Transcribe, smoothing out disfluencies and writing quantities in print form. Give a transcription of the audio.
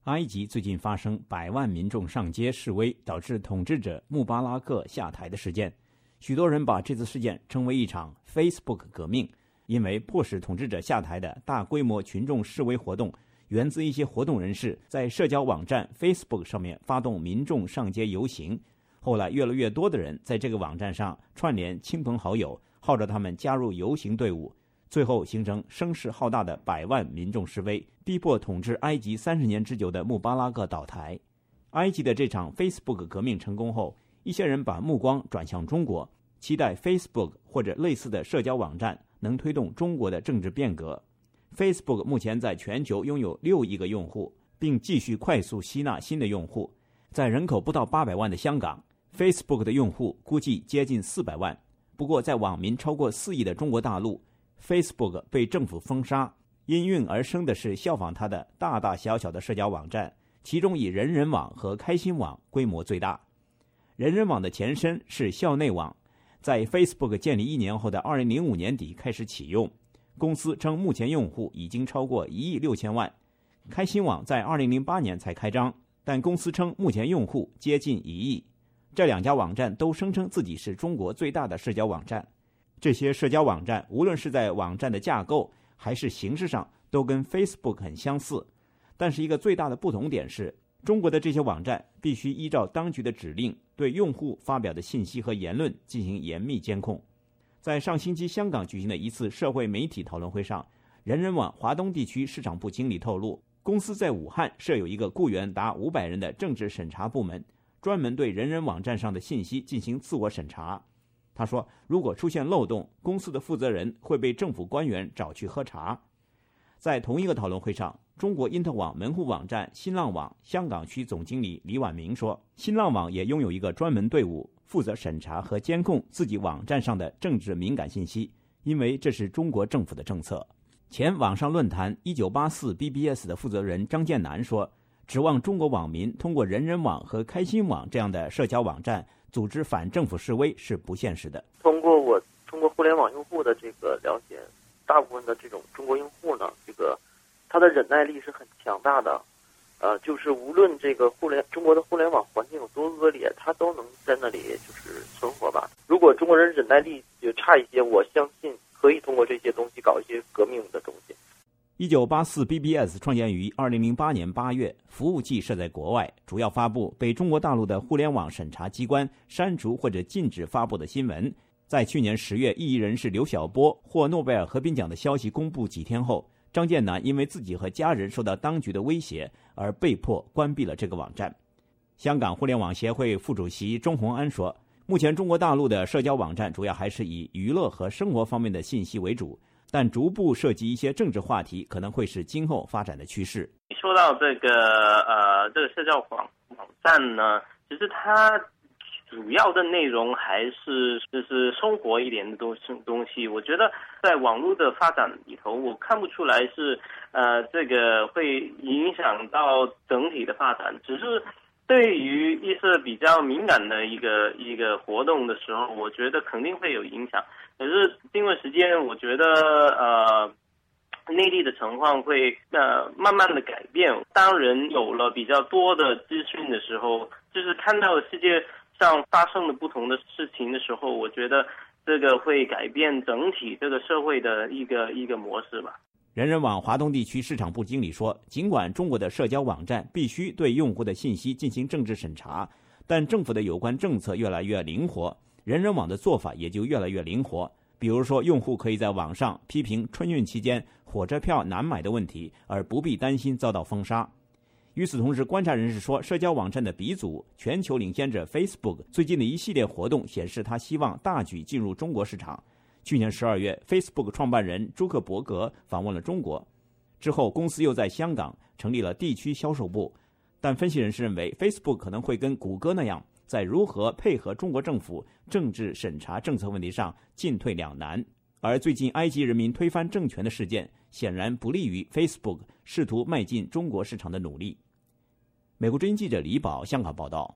埃及最近发生100万民众上街示威，导致统治者穆巴拉克下台的事件。许多人把这次事件称为一场 Facebook 革命，因为迫使统治者下台的大规模群众示威活动源自一些活动人士在社交网站 Facebook 上面发动民众上街游行。后来越来越多的人在这个网站上串联亲朋好友，号召他们加入游行队伍，最后形成声势浩大的100万民众示威，逼迫统治埃及30年之久的穆巴拉克倒台。埃及的这场 Facebook 革命成功后，一些人把目光转向中国，期待 Facebook 或者类似的社交网站能推动中国的政治变革。Facebook 目前在全球拥有6亿个用户，并继续快速吸纳新的用户。在人口不到800万的香港， Facebook 的用户估计接近400万。不过在网民超过4亿的中国大陆， Facebook 被政府封杀，应运而生的是效仿它的大大小小的社交网站，其中以人人网和开心网规模最大。人人网的前身是校内网，在 Facebook 建立1年后的2005年底开始启用，公司称目前用户已经超过1亿6千万。开心网在2008年才开张，但公司称目前用户接近1亿。这2家网站都声称自己是中国最大的社交网站。这些社交网站无论是在网站的架构还是形式上都跟 Facebook 很相似，但是一个最大的不同点是，中国的这些网站必须依照当局的指令对用户发表的信息和言论进行严密监控。在上星期香港举行的一次社会媒体讨论会上，人人网华东地区市场部经理透露，公司在武汉设有一个雇员达500人的政治审查部门，专门对人人网站上的信息进行自我审查。他说，如果出现漏洞，公司的负责人会被政府官员找去喝茶。在同一个讨论会上，中国因特网门户网站新浪网香港区总经理李婉明说，新浪网也拥有一个专门队伍，负责审查和监控自己网站上的政治敏感信息，因为这是中国政府的政策。前网上论坛1984 BBS 的负责人张建南说，指望中国网民通过人人网和开心网这样的社交网站组织反政府示威是不现实的。 通过互联网用户的这个了解，大部分的这种中国用户呢，他的忍耐力是很强大的，就是无论这个中国的互联网环境有多恶劣，他都能在那里就是存活吧。如果中国人忍耐力就差一些，我相信可以通过这些东西搞一些革命的东西。 1984 BBS 创建于2008年8月，服务器设在国外，主要发布被中国大陆的互联网审查机关删除或者禁止发布的新闻。在去年10月，异议人士刘晓波获诺贝尔和平奖的消息公布几天后，张建南因为自己和家人受到当局的威胁而被迫关闭了这个网站。香港互联网协会副主席钟宏安说，目前中国大陆的社交网站主要还是以娱乐和生活方面的信息为主，但逐步涉及一些政治话题可能会是今后发展的趋势。 说到这个社交网站呢，其实它主要的内容还是就是生活一点的东西。我觉得在网络的发展里头，我看不出来是这个会影响到整体的发展，只是对于一些比较敏感的一个活动的时候，我觉得肯定会有影响。可是因为时间，我觉得内地的情况会慢慢的改变。当人有了比较多的资讯的时候，就是看到世界上发生的不同的事情的时候，我觉得这个会改变整体这个社会的一个模式吧。 人人网华东地区市场部经理说，尽管中国的社交网站必须对用户的信息进行政治审查，但政府的有关政策越来越灵活，人人网的做法也就越来越灵活。比如说，用户可以在网上批评春运期间火车票难买的问题，而不必担心遭到封杀。与此同时，观察人士说，社交网站的鼻祖全球领先者 Facebook 最近的一系列活动显示，他希望大举进入中国市场。去年12月 Facebook 创办人朱克伯格访问了中国，之后公司又在香港成立了地区销售部。但分析人士认为， Facebook 可能会跟谷歌那样，在如何配合中国政府政治审查政策问题上进退两难。而最近埃及人民推翻政权的事件显然不利于 Facebook 试图迈进中国市场的努力。美国之音记者李宝香港报道。